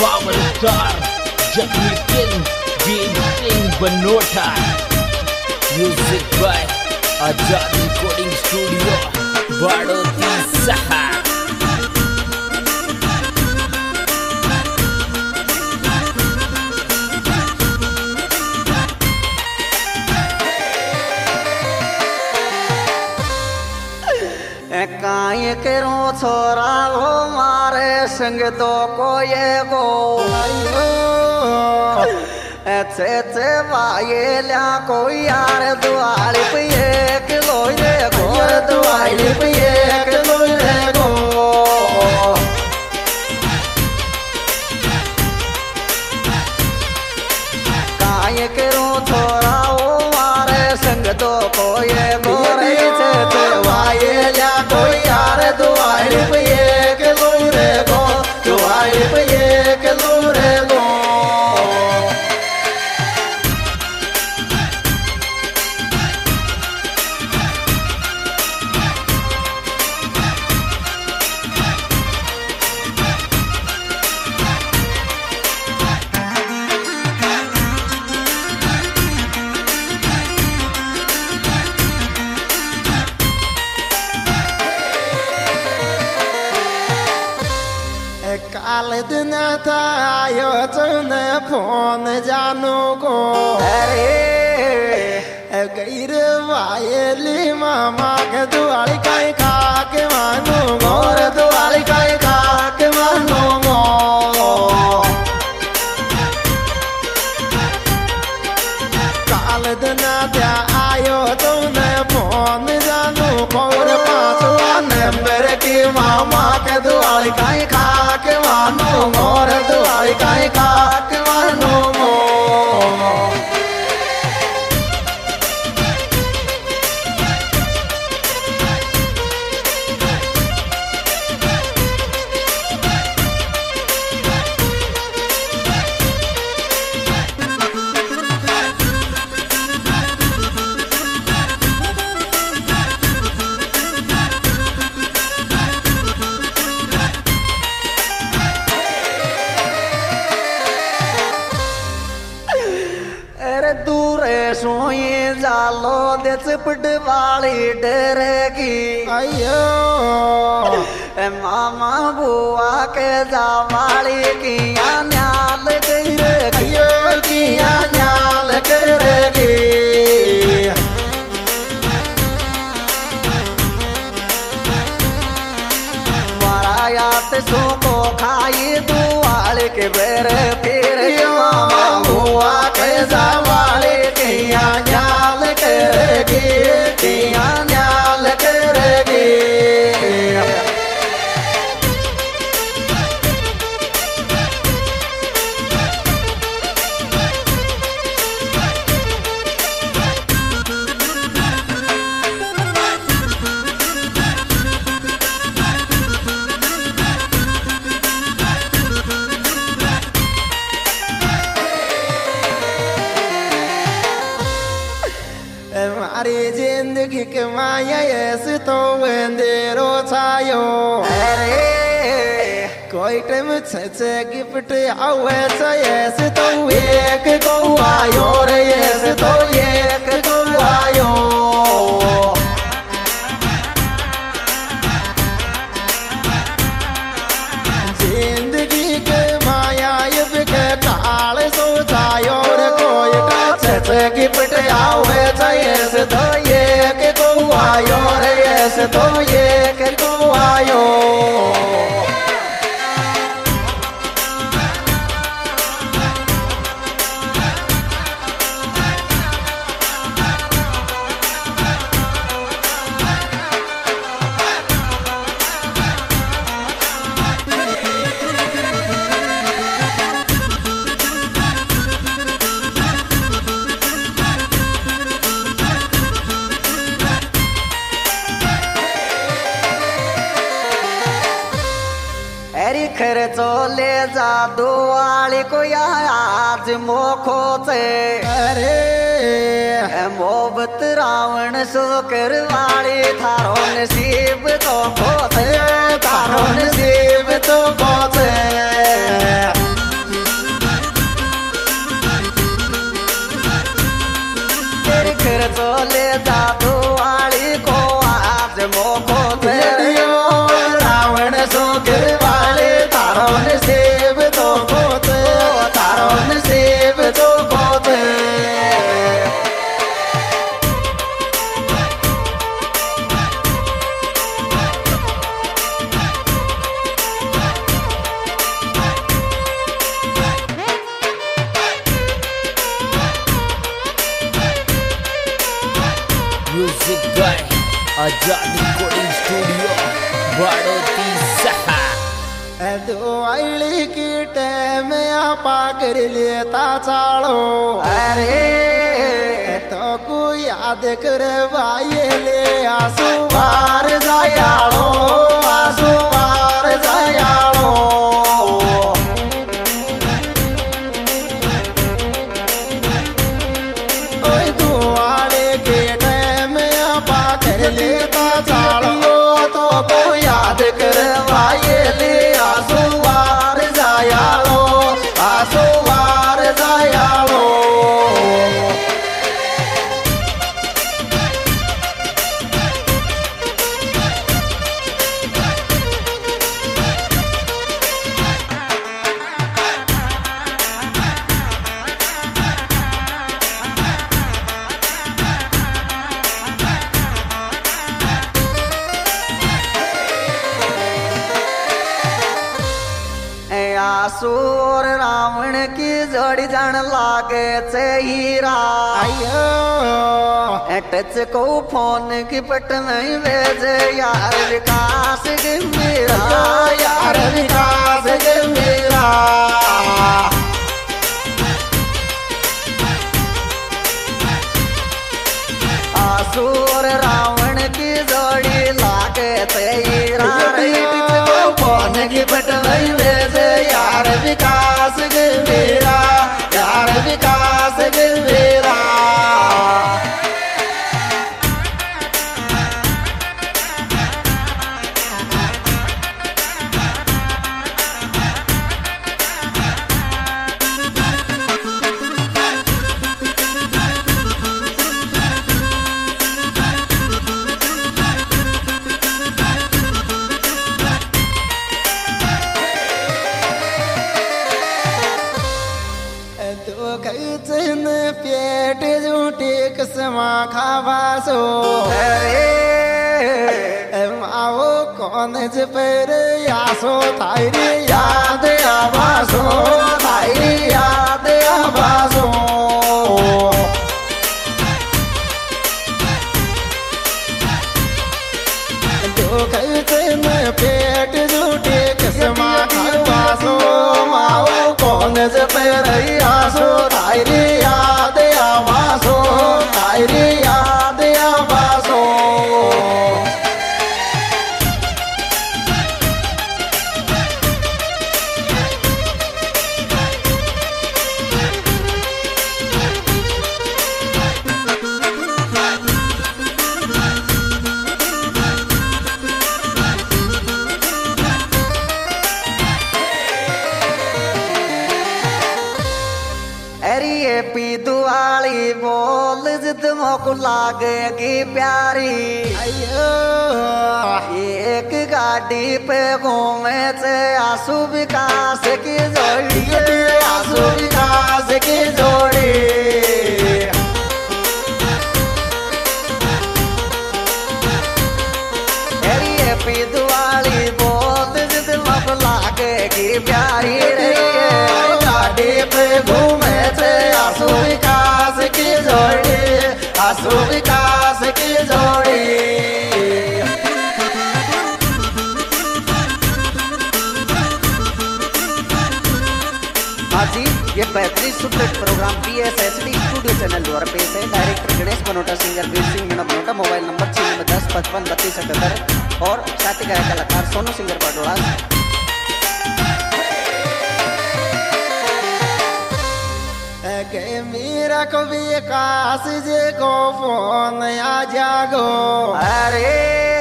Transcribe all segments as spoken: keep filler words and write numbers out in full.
Power star जखमी king Veer Singh Banota. Music by Azad recording studio Badoti सहा। काई करो छोरा वो मारे संग तो को ये गो अच्छे अच्छे भाई लिया कोई यार दुआरी पे एक लोई रे गोर दुआरी पे एक लोई रे गो। काई करो छोरा वो मारे संग तो को ये गोरे अच्छे भाई लिया कोई यार दुआरी पे एक लोई रे गो दुआरी पे एक लोई रे गो। काल दिन थायो तुमने फोन जानू को अरे गैर वायली मामा के दुआरी काई खा के मानू गोर दुआरी काई खा के मानू गो। काल दिन त्या आयो तुमने फोन जानू कोर पांचवा नंबर की मामा के दुआरी काई खा के मानू गोर दुआरी काई खा के मानू गो। सोई जालो दे चिपट वाली डरेगी अयो मामा बुआ के जावाली किया न्याल करेगी अयो किया न्याल करेगी। मारायात सो को खाई दुआल के बेरे फिर मामा बुआ के जावाली किया न्याल करेगी किया न्याल करेगी। हमारी जिंदगी के माया ऐसे तो अंधेरो छायो अरे कोई टाइम छे गिफ्ट आवे ऐसे तो एक को आयो रे ऐसे तो एक को आयो। जिंदगी के माया ये के काल सो छायो रे कोई छे गिफ्ट आवे ऐसे तो एक को आयो रे ऐसे तो एक को आयो। खर्चो ले जा दुआली को आज मोखो से अरे मोहब्बत रावण सो करवाली थारो नसीब तो खोते थारो नसीब तो खोते। आजाद रिकॉर्डिंग स्टूडियो बाड़ोती सहा। दुआली की टाइम आपा कर लेता चालो अरे तो को याद कर भाई ले आसू बार जायालो आसू बार जायालो ओए दुआली की टाइम आपा कर लेता चालो तो को याद कर भाई ले आसू बार जायालो आसू बार जायालो आसूर रावण की जोड़ी जान लागे से हीरा टच को फोन की पट नहीं भेजे यार विकास के मेरा यार विकास के मेरा आसूर रावण की जोड़ी लागे से हीरा फोन की पट नहीं भेजे यार विकास के मेरा यार विकास के मेरा पेट झूठी कसमा खावासो अरे माओ कौन ज पर यासो थारी याद आवासो थारी याद आवासो पेट झूठी कसमा खावासो माओ कौन ज पर यासो थारी याद आवासो थारी याद आवासो पी दुआली बोल जिद मोको लागेगी प्यारी अयो एक गाड़ी पे घूमे से आंसू विकास की जोड़ी आंसू विकास की जोड़ी पी दुआली बोल जिद मोको लागेगी प्यारी गाड़ी पे घूमे से आंसू विकास की जोड़ी आंसू विकास की जोड़ी हाँ जी, ये पैंतीस superhit programme P S S D studio channel द्वारा पेश है। Director Ganesh Banota, singer Veer Singh Meena Banota, mobile number छियानवे दस पचपन बत्तीस अठहत्तर और साथी गायक कलाकार सोनू सिंगर बडोड़ा। मेरा को विकास जे को फोन आ जागो अरे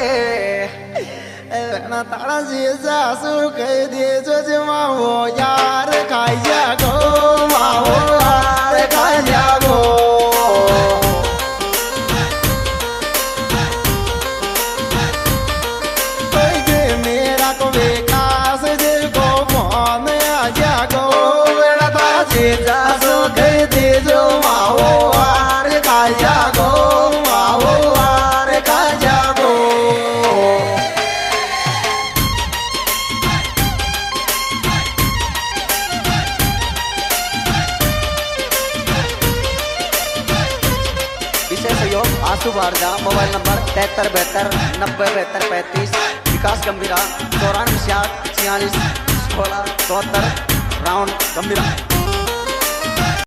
तारा जी सासू कह दे जो जमा वो यार खाई जागो माओ यार खाई जागो मेरा को विकास जे को फोन आ जागो सासू कह दे जो माओ यार खाई जागो माओ यार खाई जागो विशेष सहयोग आशु भारजा, मोबाइल नंबर तिहत्तर बहत्तर नब्बे बहत्तर पैंतीस। विकास गंभीरा चौरानवे छियालीस छियालीस सोलह चौहत्तर राउंड गंभीरा।